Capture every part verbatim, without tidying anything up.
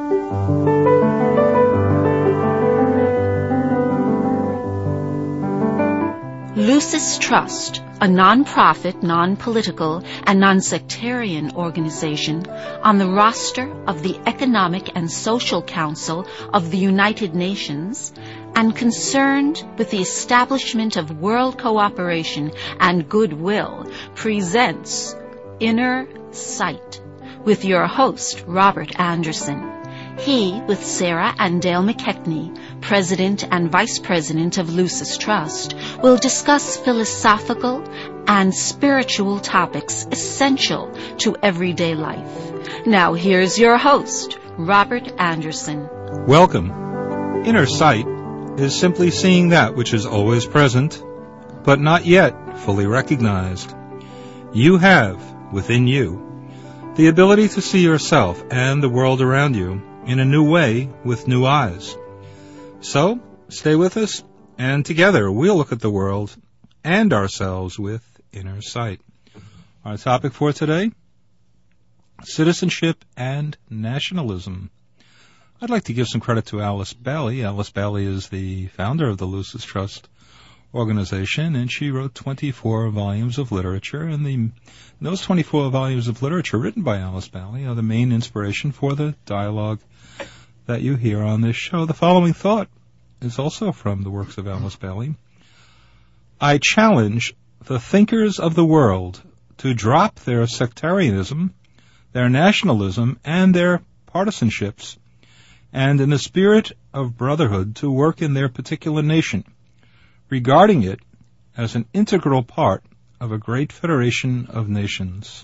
Lucis Trust, a non-profit, non-political, and non-sectarian organization on the roster of the Economic and Social Council of the United Nations and concerned with the establishment of world cooperation and goodwill, presents Inner Sight with your host, Robert Anderson. He, with Sarah and Dale McKechnie, President and Vice President of Lucis Trust, will discuss philosophical and spiritual topics essential to everyday life. Now here's your host, Robert Anderson. Welcome. Inner sight is simply seeing that which is always present, but not yet fully recognized. You have, within you, the ability to see yourself and the world around you in a new way with new eyes. So, stay with us, and together we'll look at the world and ourselves with inner sight. Our topic for today, citizenship and nationalism. I'd like to give some credit to Alice Bailey. Alice Bailey is the founder of the Lucis Trust organization, and she wrote twenty-four volumes of literature, and the, those twenty-four volumes of literature written by Alice Bailey are the main inspiration for the dialogue that you hear on this show. The following thought is also from the works of Alice Bailey. I challenge the thinkers of the world to drop their sectarianism, their nationalism, and their partisanships, and in the spirit of brotherhood to work in their particular nation, regarding it as an integral part of a great federation of nations.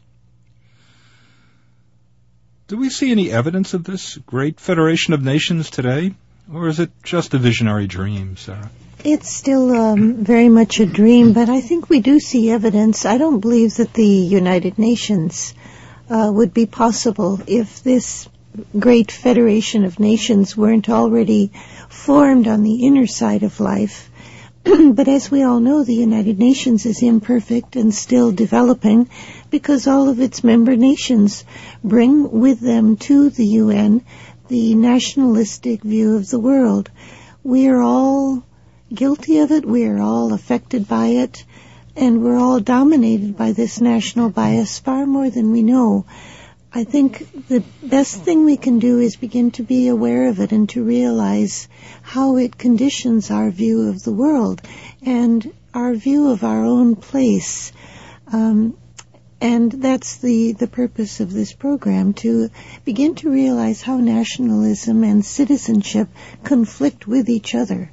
Do we see any evidence of this great federation of nations today, or is it just a visionary dream, Sarah? It's still um, very much a dream, but I think we do see evidence. I don't believe that the United Nations uh, would be possible if this great federation of nations weren't already formed on the inner side of life. But as we all know, the United Nations is imperfect and still developing because all of its member nations bring with them to the U N the nationalistic view of the world. We are all guilty of it, we are all affected by it, and we're all dominated by this national bias far more than we know. I think the best thing we can do is begin to be aware of it and to realize how it conditions our view of the world and our view of our own place. Um, and that's the, the purpose of this program, to begin to realize how nationalism and citizenship conflict with each other.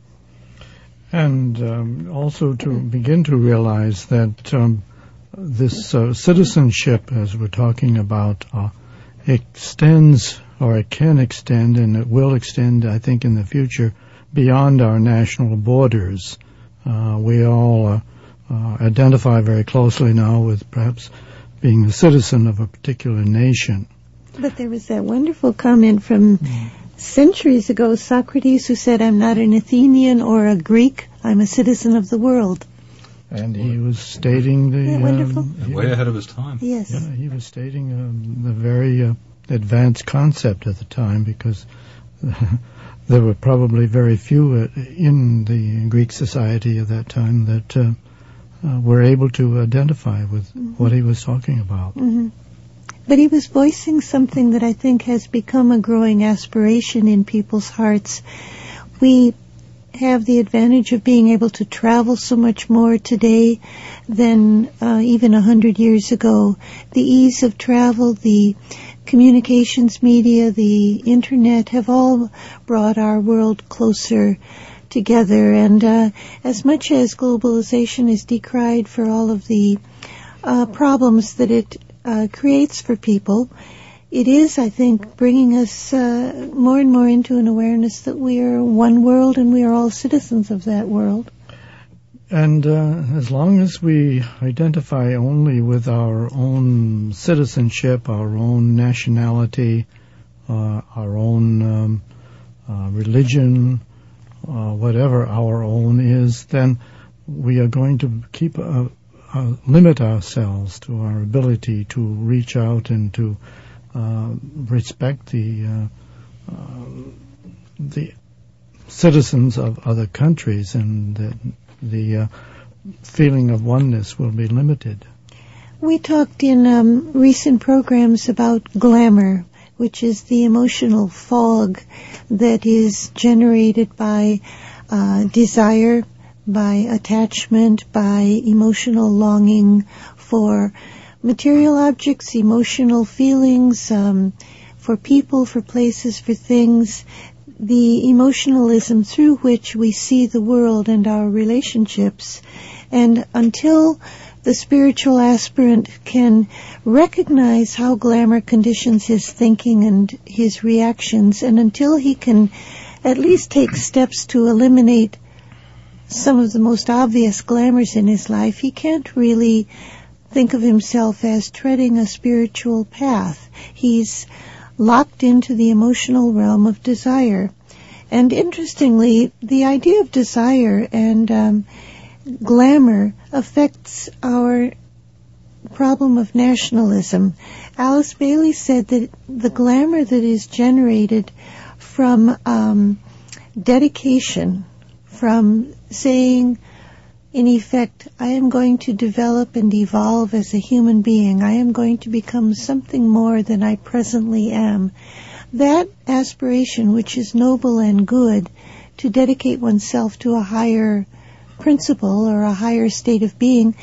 And um, also to begin to realize that um, this uh, citizenship, as we're talking about, uh, extends, or it can extend, and it will extend, I think, in the future, beyond our national borders. Uh, we all uh, uh, identify very closely now with perhaps being a citizen of a particular nation. But there was that wonderful comment from mm. centuries ago, Socrates, who said, I'm not an Athenian or a Greek, I'm a citizen of the world. And he was stating the... Yeah, wonderful. Um, way ahead of his time. Yes. Yeah, he was stating um, the very uh, advanced concept at the time, because there were probably very few uh, in the Greek society at that time that uh, uh, were able to identify with mm-hmm. what he was talking about. Mm-hmm. But he was voicing something that I think has become a growing aspiration in people's hearts. We have the advantage of being able to travel so much more today than uh, even a hundred years ago. The ease of travel, the communications media, the internet have all brought our world closer together. And uh, as much as globalization is decried for all of the uh, problems that it uh, creates for people, it is, I think, bringing us uh, more and more into an awareness that we are one world and we are all citizens of that world. And uh, as long as we identify only with our own citizenship, our own nationality, uh, our own um, uh, religion, uh, whatever our own is, then we are going to keep uh, uh, limit ourselves to our ability to reach out and to Uh, respect the uh, um, the citizens of other countries, and the, the uh, feeling of oneness will be limited. We talked in um, recent programs about glamour, which is the emotional fog that is generated by uh, desire, by attachment, by emotional longing for material objects, emotional feelings, um, for people, for places, for things, the emotionalism through which we see the world and our relationships. And until the spiritual aspirant can recognize how glamour conditions his thinking and his reactions, and until he can at least take steps to eliminate some of the most obvious glamours in his life, he can't really think of himself as treading a spiritual path. He's locked into the emotional realm of desire. And interestingly, the idea of desire and um, glamour affects our problem of nationalism. Alice Bailey said that the glamour that is generated from um, dedication, from saying, in effect, I am going to develop and evolve as a human being. I am going to become something more than I presently am. That aspiration, which is noble and good, to dedicate oneself to a higher principle or a higher state of being,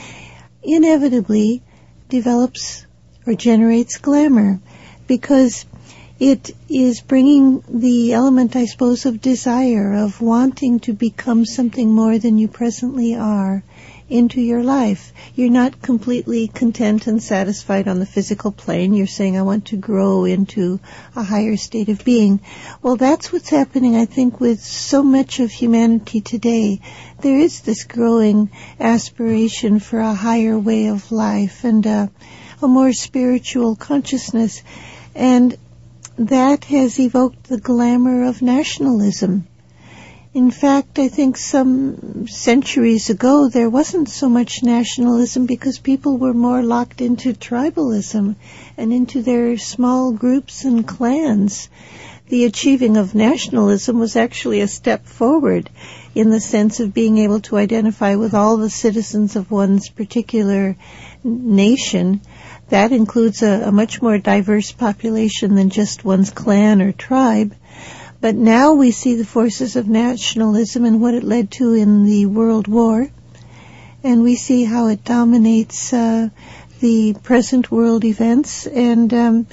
inevitably develops or generates glamour, because it is bringing the element, I suppose, of desire, of wanting to become something more than you presently are into your life. You're not completely content and satisfied on the physical plane. You're saying, I want to grow into a higher state of being. Well, that's what's happening, I think, with so much of humanity today. There is this growing aspiration for a higher way of life and a, a more spiritual consciousness. And that has evoked the glamour of nationalism. In fact, I think some centuries ago there wasn't so much nationalism because people were more locked into tribalism and into their small groups and clans. The achieving of nationalism was actually a step forward in the sense of being able to identify with all the citizens of one's particular nation. That includes a, a much more diverse population than just one's clan or tribe. But now we see the forces of nationalism and what it led to in the World War. And we see how it dominates uh, the present world events. And um,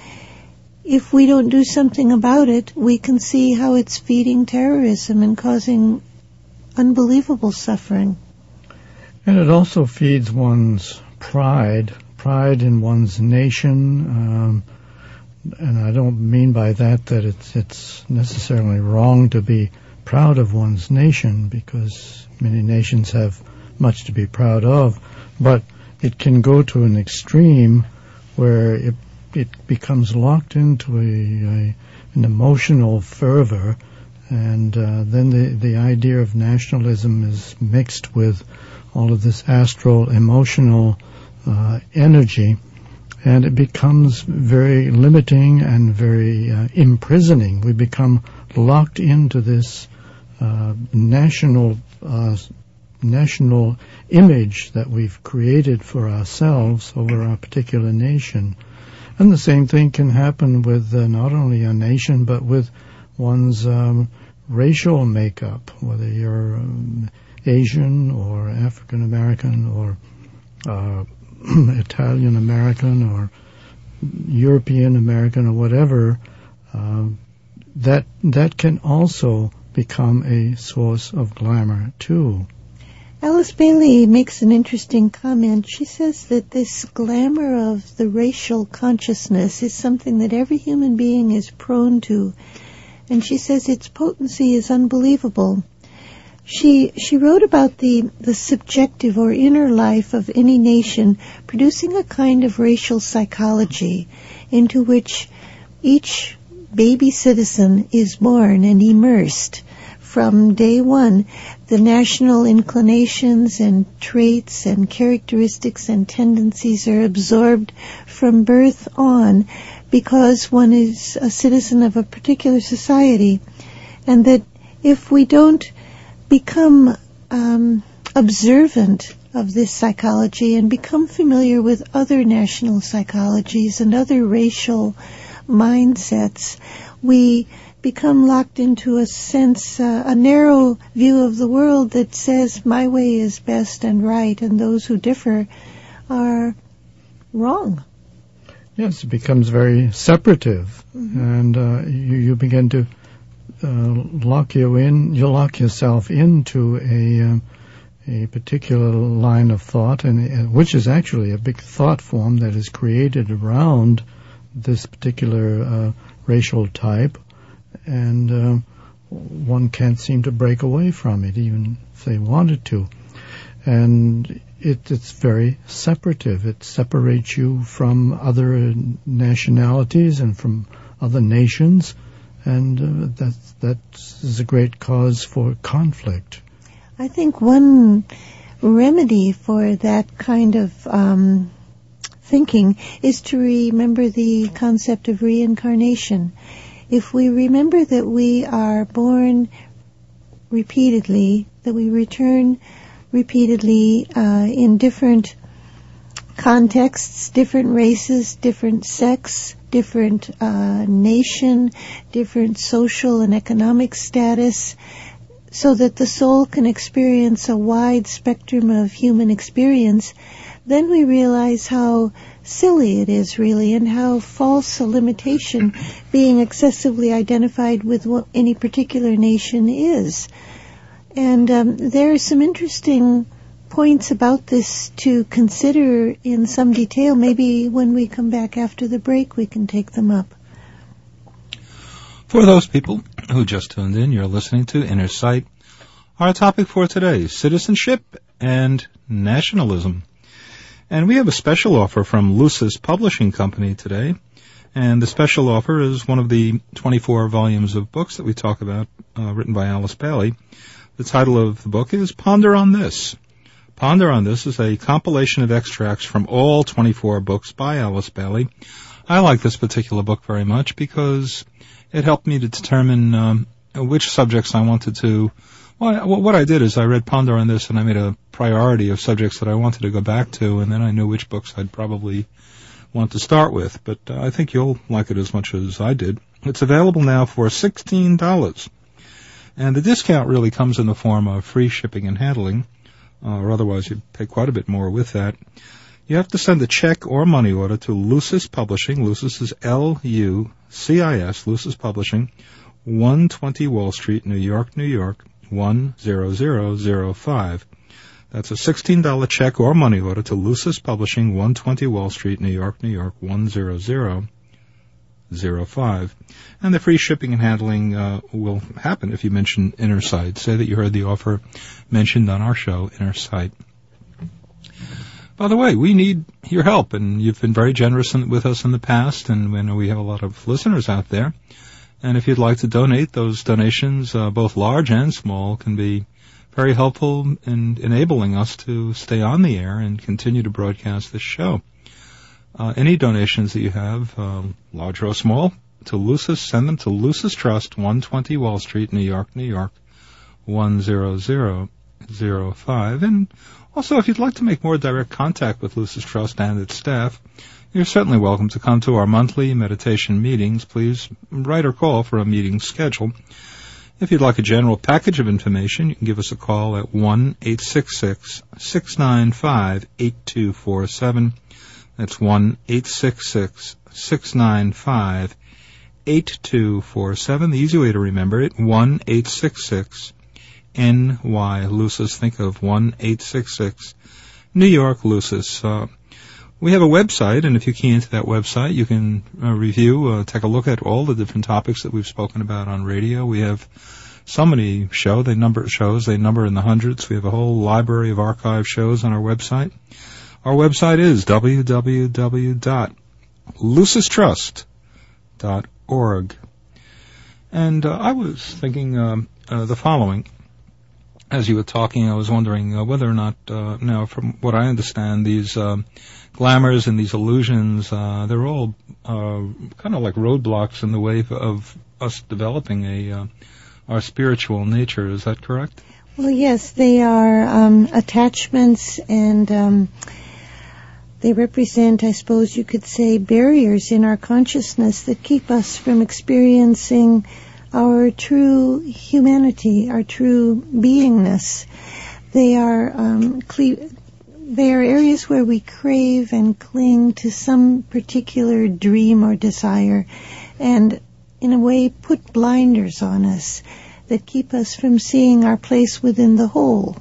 if we don't do something about it, we can see how it's feeding terrorism and causing unbelievable suffering. And it also feeds one's pride. Pride in one's nation, um, and I don't mean by that that it's, it's necessarily wrong to be proud of one's nation, because many nations have much to be proud of, but it can go to an extreme where it, it becomes locked into a, a an emotional fervor, and uh, then the, the idea of nationalism is mixed with all of this astral, emotional Uh, energy, and it becomes very limiting and very uh, imprisoning. We become locked into this uh, national uh, national image that we've created for ourselves over our particular nation. And the same thing can happen with uh, not only a nation, but with one's um, racial makeup, whether you're um, Asian or African American or uh, Italian American or European American or whatever, uh, that that can also become a source of glamour too. Alice Bailey makes an interesting comment. She says that this glamour of the racial consciousness is something that every human being is prone to, and she says its potency is unbelievable. She she wrote about the, the subjective or inner life of any nation producing a kind of racial psychology into which each baby citizen is born and immersed from day one. The national inclinations and traits and characteristics and tendencies are absorbed from birth on, because one is a citizen of a particular society, and that if we don't become um, observant of this psychology and become familiar with other national psychologies and other racial mindsets, we become locked into a sense, uh, a narrow view of the world that says my way is best and right, and those who differ are wrong. Yes, it becomes very separative, Mm-hmm. and uh, you, you begin to uh, lock you in. You lock yourself into a um, a particular line of thought, and uh, which is actually a big thought form that is created around this particular uh, racial type, and uh, one can't seem to break away from it, even if they wanted to. And it, it's very separative. It separates you from other nationalities and from other nations, and uh, that that is a great cause for conflict. I think one remedy for that kind of um, thinking is to remember the concept of reincarnation. If we remember that we are born repeatedly, that we return repeatedly uh, in different contexts, different races, different sex, different uh, nation, different social and economic status, so that the soul can experience a wide spectrum of human experience, then we realize how silly it is really, and how false a limitation being excessively identified with what any particular nation is. And um, there are some interesting points about this to consider in some detail. Maybe when we come back after the break, we can take them up. For those people who just tuned in, you're listening to Inner Sight. Our topic for today, citizenship and nationalism. And we have a special offer from Lucis Publishing Company today. And the special offer is one of the twenty-four volumes of books that we talk about, uh, written by Alice Bailey. The title of the book is Ponder on This. Ponder on This is a compilation of extracts from all twenty-four books by Alice Bailey. I like this particular book very much because it helped me to determine um, which subjects I wanted to... Well, what I did is I read Ponder on This, and I made a priority of subjects that I wanted to go back to, and then I knew which books I'd probably want to start with. But uh, I think you'll like it as much as I did. It's available now for sixteen dollars. And the discount really comes in the form of free shipping and handling, uh, or otherwise you'd pay quite a bit more with that. You have to send a check or money order to Lucis Publishing. Lucis is L U C I S, Lucis Publishing, one twenty Wall Street, New York, New York, one zero zero zero five. That's a sixteen dollars check or money order to Lucis Publishing, one twenty Wall Street, New York, New York, one zero zero zero five. And the free shipping and handling uh, will happen if you mention Inner Sight. Say that you heard the offer mentioned on our show, Inner Sight. By the way, we need your help, and you've been very generous in, with us in the past, and we know we have a lot of listeners out there. And if you'd like to donate, those donations, uh, both large and small, can be very helpful in enabling us to stay on the air and continue to broadcast this show. Uh, any donations that you have, um, large or small, to Lucis, send them to Lucis Trust, one twenty Wall Street, New York, New York, one zero zero zero five. And also, if you'd like to make more direct contact with Lucis Trust and its staff, you're certainly welcome to come to our monthly meditation meetings. Please write or call for a meeting schedule. If you'd like a general package of information, you can give us a call at one eight six six, six nine five, eight two four seven. That's one eight six six, six nine five, eight two four seven. The easy way to remember it, one eight six six, N Y, Lucis. Think of one eight six six, New York, Lucis. Uh, we have a website, and if you key into that website, you can uh, review, uh, take a look at all the different topics that we've spoken about on radio. We have so many show, they number shows, they number in the hundreds. We have a whole library of archive shows on our website. Our website is w w w dot lucis trust dot org. And uh, I was thinking um, uh, the following. as you were talking, I was wondering uh, whether or not, uh, now, from what I understand, these uh, glamours and these illusions, uh, they're all uh, kind of like roadblocks in the way of us developing a uh, our spiritual nature. Is that correct? Well, yes, they are um, attachments, and um, they represent, I suppose you could say, barriers in our consciousness that keep us from experiencing our true humanity, our true beingness. They are um, cle- they are areas where we crave and cling to some particular dream or desire, and in a way put blinders on us that keep us from seeing our place within the whole.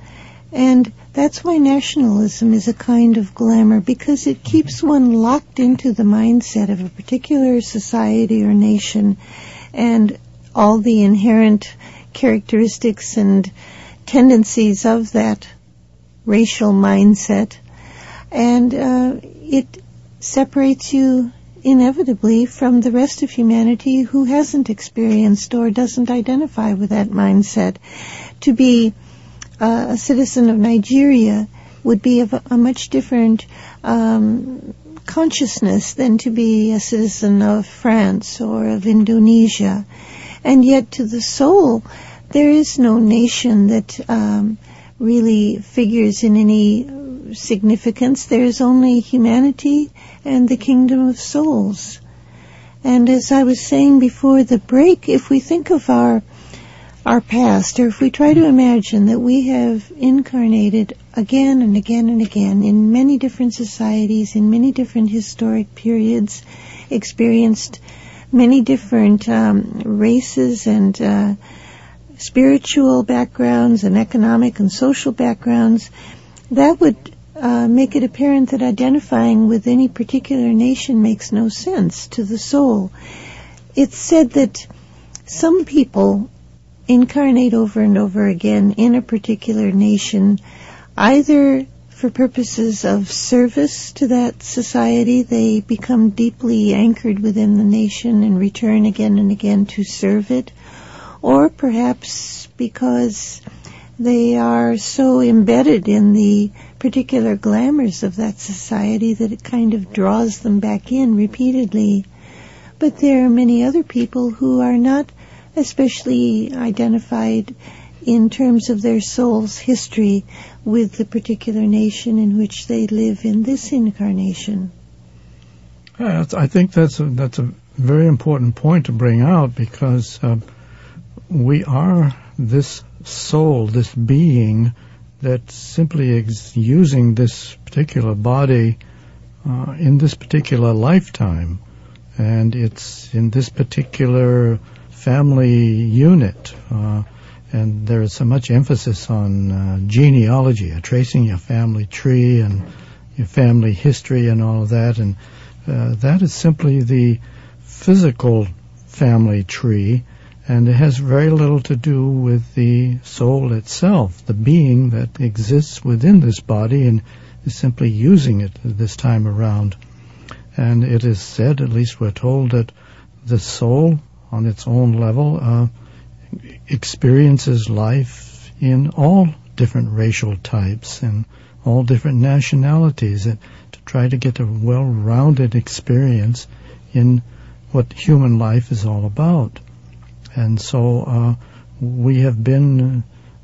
And that's why nationalism is a kind of glamour, because it keeps one locked into the mindset of a particular society or nation, and all the inherent characteristics and tendencies of that racial mindset. And uh, it separates you inevitably from the rest of humanity who hasn't experienced or doesn't identify with that mindset. To be uh, a citizen of Nigeria would be of a, a much different um, consciousness than to be a citizen of France or of Indonesia. And yet to the soul, there is no nation that um, really figures in any significance. There is only humanity and the kingdom of souls. And as I was saying before the break, if we think of our our past, or if we try to imagine that we have incarnated again and again and again in many different societies, in many different historic periods, experienced many different um, races and uh, spiritual backgrounds and economic and social backgrounds, that would uh, make it apparent that identifying with any particular nation makes no sense to the soul. It's said that some people incarnate over and over again in a particular nation, either for purposes of service to that society. They become deeply anchored within the nation and return again and again to serve it, or perhaps because they are so embedded in the particular glamours of that society that it kind of draws them back in repeatedly. But there are many other people who are not especially identified in terms of their soul's history with the particular nation in which they live in this incarnation. Yeah, I think that's a, that's a very important point to bring out, because uh, we are this soul, this being that's simply ex- using this particular body uh, in this particular lifetime, and it's in this particular family unit. Uh, And there is so much emphasis on uh, genealogy, uh, tracing your family tree and your family history and all of that. And uh, that is simply the physical family tree, and it has very little to do with the soul itself, the being that exists within this body and is simply using it this time around. And it is said, at least we're told, that the soul on its own level uh, experiences life in all different racial types and all different nationalities, and to try to get a well-rounded experience in what human life is all about. And so uh, we have been uh,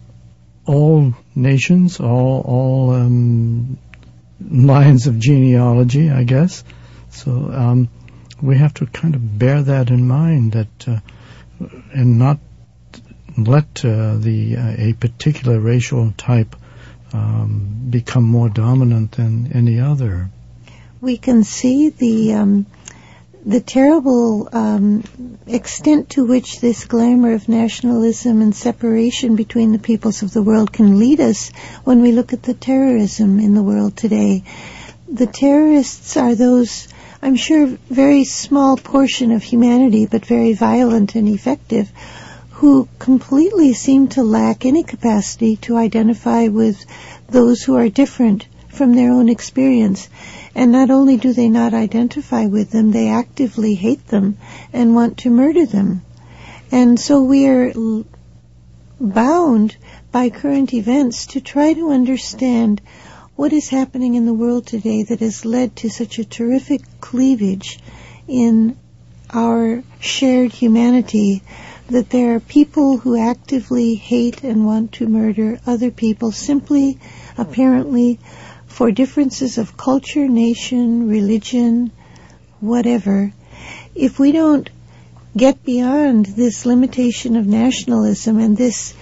all nations, all all um, lines of genealogy, I guess. So um, we have to kind of bear that in mind, that uh, and not let uh, the uh, a particular racial type um, become more dominant than any other. We can see the um, the terrible um, extent to which this glamour of nationalism and separation between the peoples of the world can lead us when we look at the terrorism in the world today. The terrorists are those, I'm sure, very small portion of humanity, but very violent and effective, who completely seem to lack any capacity to identify with those who are different from their own experience. And not only do they not identify with them, they actively hate them and want to murder them. And so we are l- bound by current events to try to understand what is happening in the world today that has led to such a terrific cleavage in our shared humanity, that there are people who actively hate and want to murder other people simply, apparently, for differences of culture, nation, religion, whatever. If we don't get beyond this limitation of nationalism and this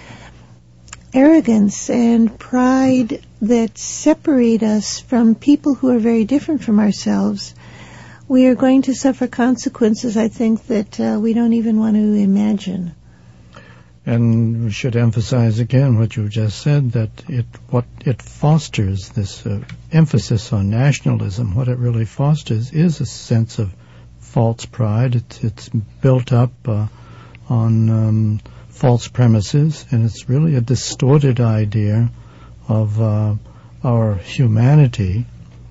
arrogance and pride that separate us from people who are very different from ourselves, we are going to suffer consequences, I think, that uh, we don't even want to imagine. And we should emphasize again what you just said, that it what it fosters, this uh, emphasis on nationalism, what it really fosters is a sense of false pride. It's, it's built up uh, on um, false premises, and it's really a distorted idea of uh, our humanity.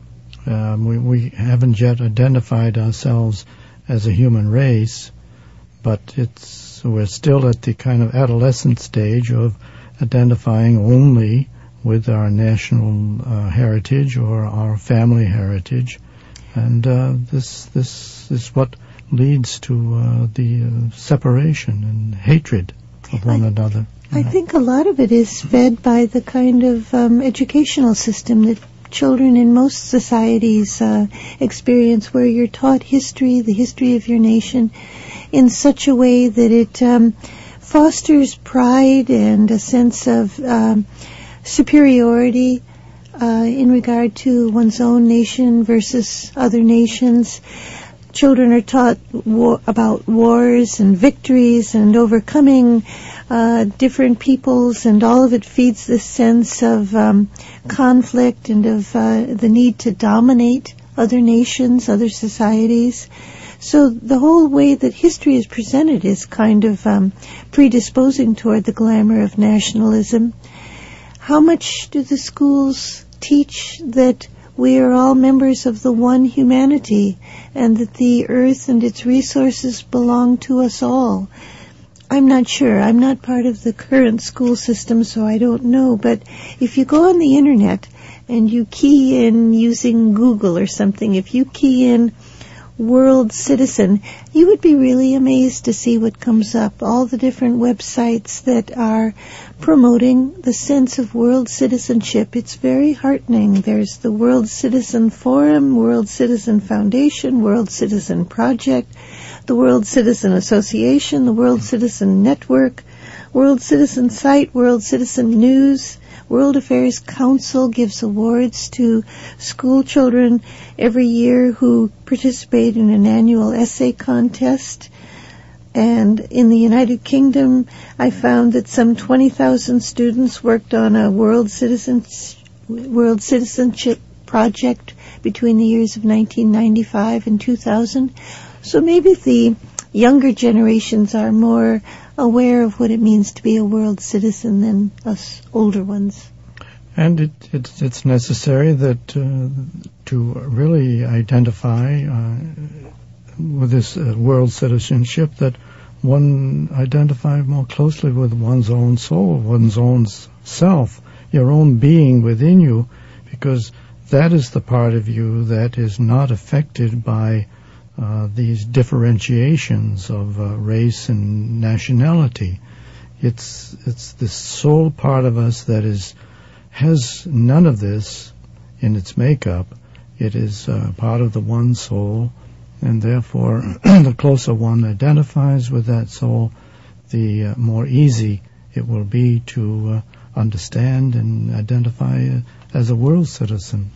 Um, we, we haven't yet identified ourselves as a human race, but it's we're still at the kind of adolescent stage of identifying only with our national uh, heritage or our family heritage, and uh, this this is what leads to uh, the uh, separation and hatred of one I, another. I think a lot of it is fed by the kind of um, educational system that children in most societies uh, experience, where you're taught history, the history of your nation, in such a way that it um, fosters pride and a sense of um, superiority uh, in regard to one's own nation versus other nations. Children are taught war, about wars and victories and overcoming uh, different peoples, and all of it feeds this sense of um, conflict and of uh, the need to dominate other nations, other societies. So the whole way that history is presented is kind of um, predisposing toward the glamour of nationalism. How much do the schools teach that we are all members of the one humanity, and that the earth and its resources belong to us all? I'm not sure. I'm not part of the current school system, so I don't know. But if you go on the internet and you key in using Google or something, if you key in world citizen, you would be really amazed to see what comes up. All the different websites that are promoting the sense of world citizenship. It's very heartening. There's the World Citizen Forum, World Citizen Foundation, World Citizen Project, the World Citizen Association, the World Citizen Network, World Citizen Site, World Citizen News. World Affairs Council gives awards to school children every year who participate in an annual essay contest. And in the United Kingdom, I found that some twenty thousand students worked on a World Citizens, World Citizenship project between the years of nineteen ninety-five and two thousand. So maybe the younger generations are more aware of what it means to be a world citizen than us older ones. And it, it, it's necessary that uh, to really identify uh, with this uh, world citizenship, that one identify more closely with one's own soul, one's own self, your own being within you, because that is the part of you that is not affected by Uh, these differentiations of uh, race and nationality. It's it's the soul part of us that is has none of this in its makeup. It is uh, part of the one soul, and therefore the closer one identifies with that soul, the uh, more easy it will be to uh, understand and identify uh, as a world citizen.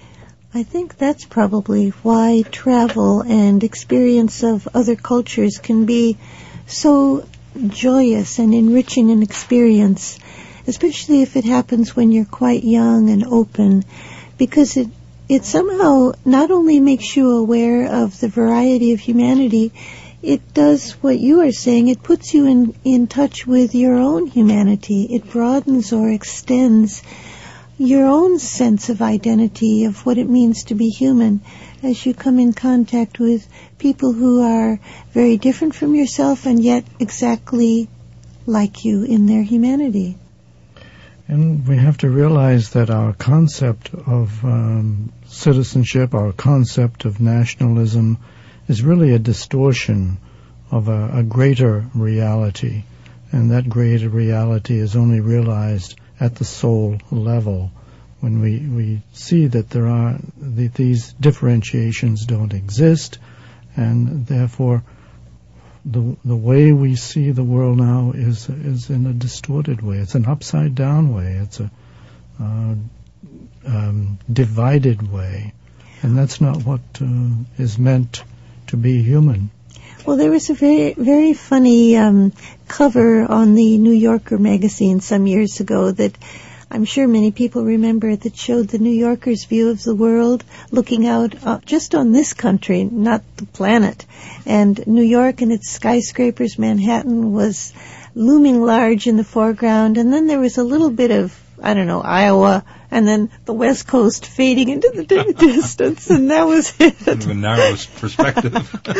I think that's probably why travel and experience of other cultures can be so joyous and enriching an experience, especially if it happens when you're quite young and open, because it, it somehow not only makes you aware of the variety of humanity, it does what you are saying. It puts you in, in touch with your own humanity. It broadens or extends your own sense of identity, of what it means to be human, as you come in contact with people who are very different from yourself and yet exactly like you in their humanity. And we have to realize that our concept of um, citizenship, our concept of nationalism, is really a distortion of a, a greater reality. And that greater reality is only realized at the soul level, when we, we see that there are the, these differentiations don't exist, and therefore the the way we see the world now is is in a distorted way. It's an upside down way. It's a uh, um, divided way, and that's not what uh, is meant to be human. Well, there was a very, very funny um, cover on the New Yorker magazine some years ago that I'm sure many people remember, that showed the New Yorker's view of the world looking out uh, just on this country, not the planet. And New York and its skyscrapers, Manhattan, was looming large in the foreground. And then there was a little bit of, I don't know, Iowa, and then the West Coast fading into the d- distance, and that was it. Kind of a narrow perspective.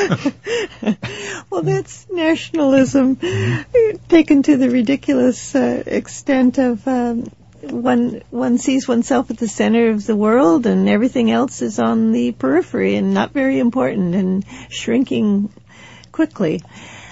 Well, that's nationalism mm-hmm. taken to the ridiculous uh, extent of um, one one sees oneself at the center of the world, and everything else is on the periphery and not very important and shrinking quickly.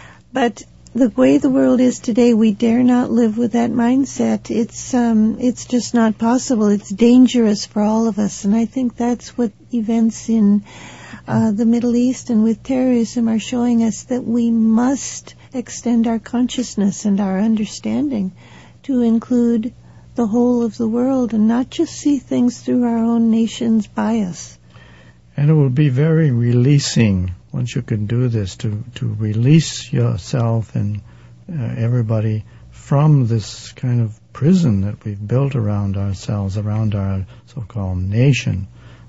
But the way the world is today, we dare not live with that mindset. It's um, it's just not possible. It's dangerous for all of us, and I think that's what events in uh, the Middle East and with terrorism are showing us, that we must extend our consciousness and our understanding to include the whole of the world and not just see things through our own nation's bias. And it will be very releasing once you can do this, to, to release yourself and uh, everybody from this kind of prison that we've built around ourselves, around our so-called nation.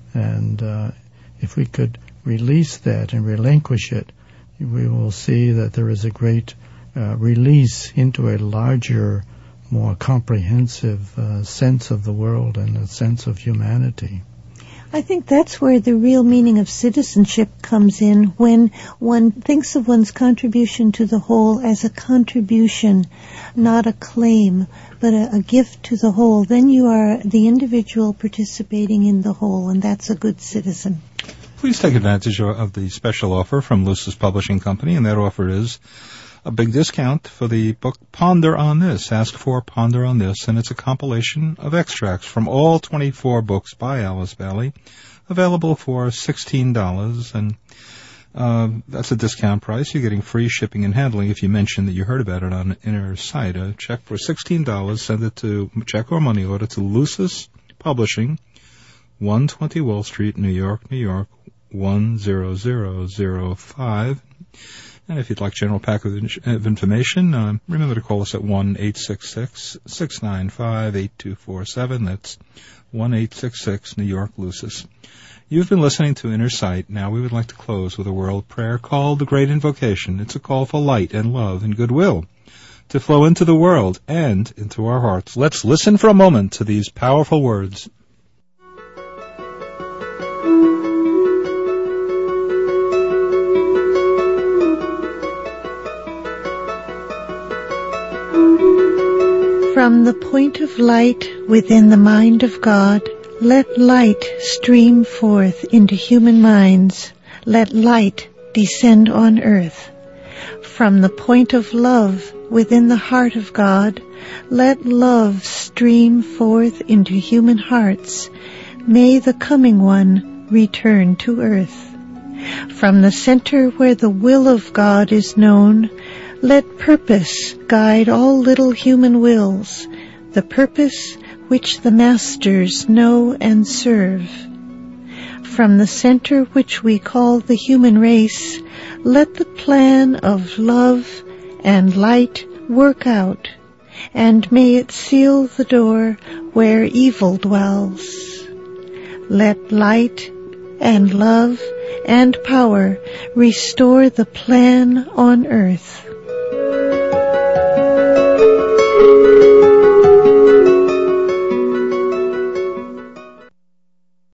And uh, if we could release that and relinquish it, we will see that there is a great uh, release into a larger, more comprehensive uh, sense of the world and a sense of humanity. I think that's where the real meaning of citizenship comes in, when one thinks of one's contribution to the whole as a contribution, not a claim, but a, a gift to the whole. Then you are the individual participating in the whole, and that's a good citizen. Please take advantage of the special offer from Lucis Publishing Company, and that offer is a big discount for the book Ponder on This. Ask for Ponder on This, and it's a compilation of extracts from all twenty-four books by Alice Bailey, available for sixteen dollars, and uh, that's a discount price. You're getting free shipping and handling if you mention that you heard about it on Inner Sight. A check for sixteen dollars, send it to, check or money order to Lucis Publishing, one twenty Wall Street, New York, New York, one zero zero zero five. And if you'd like general package of information, uh, remember to call us at one eight six six, six nine five, eight two four seven. That's one eight six six, New York, Lucis. You've been listening to Inner Sight. Now we would like to close with a world prayer called the Great Invocation. It's a call for light and love and goodwill to flow into the world and into our hearts. Let's listen for a moment to these powerful words. From the point of light within the mind of God, let light stream forth into human minds. Let light descend on earth. From the point of love within the heart of God, let love stream forth into human hearts. May the coming one return to earth. From the center where the will of God is known, let purpose guide all little human wills, the purpose which the masters know and serve. From the center which we call the human race, let the plan of love and light work out, and may it seal the door where evil dwells. Let light and love and power restore the plan on earth.